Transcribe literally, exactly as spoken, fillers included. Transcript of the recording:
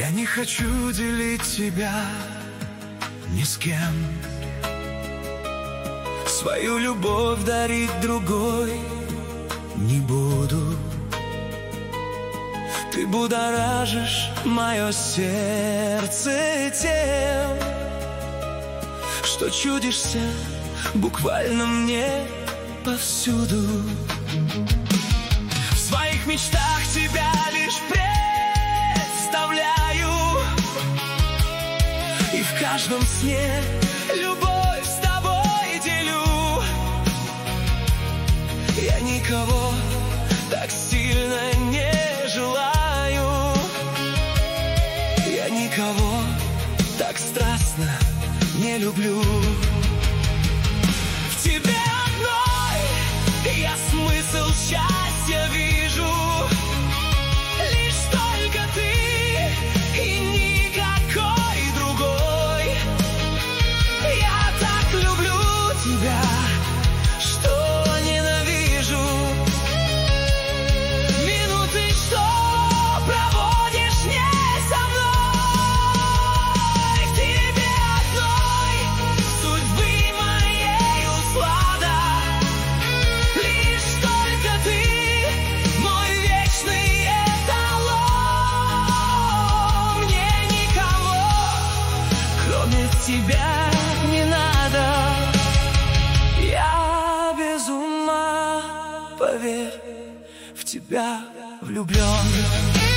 Я не хочу делить тебя ни с кем, свою любовь дарить другой не буду. Ты будоражишь мое сердце тем, что чудишься буквально мне повсюду. В своих мечтах тебя лишь представляю, и в каждом сне любовь с тобой делю. Я никого так сильно не желаю, я никого так страстно не люблю. В тебе одной я смысл счастья вижу, лишь только ты и никакой другой. Я так люблю тебя, что ненавижу минуты, что проводишь не со мной. В тебе одной судьбы моей услада, лишь только ты мой вечный эталон. Мне никого, кроме тебя, не надо. Я без ума, поверь, в тебя влюблен.